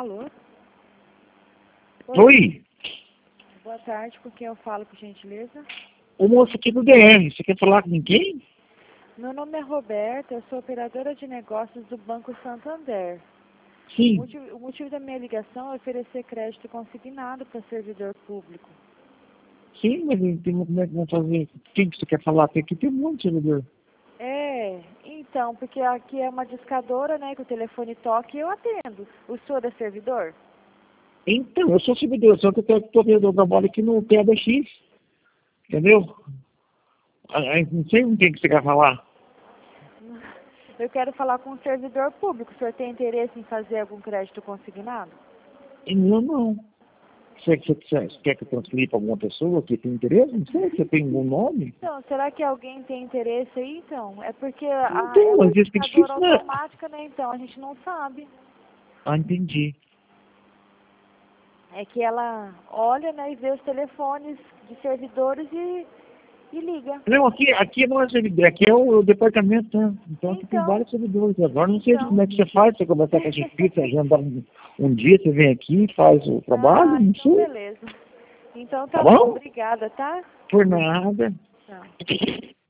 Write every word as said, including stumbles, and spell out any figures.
Alô? Oi. Boa tarde, com quem eu falo, por gentileza? O moço aqui do D R, você quer falar com quem? Meu nome é Roberta, eu sou operadora de negócios do Banco Santander. O Sim. motivo, o motivo da minha ligação é oferecer crédito consignado para servidor público. Sim, mas tem, como é que vão fazer? Quem que você quer falar? Tem aqui tem um monte de servidor. É, então, porque aqui é uma discadora, né, que o telefone toca e eu atendo. O senhor é servidor? Então, eu sou servidor, só que eu estou vendo eu trabalho aqui no P B X. Entendeu? Aí, não sei com quem que você quer falar. Eu quero falar com o servidor público. O senhor tem interesse em fazer algum crédito consignado? Não, não. Você, você, você quer que eu transfira para alguma pessoa que tem interesse? Não sei, você tem algum nome? Então, será que alguém tem interesse aí, então? É porque a, Então, é uma mas isso é discadora difícil, né? automática, né? Então, a gente não sabe. Ah, entendi. É que ela olha, né, e vê os telefones de servidores e, e liga. Não, aqui, aqui não é servidor, aqui é o, o departamento, né? Então aqui tem Então, vários servidores. Agora não sei como então. é que você faz, você conversar com a gente aqui, você agenda um, um dia, você vem aqui e faz o trabalho, Ah, não então sei. beleza. Então Tá tá bom, bom? obrigada, tá? Por nada. Tchau.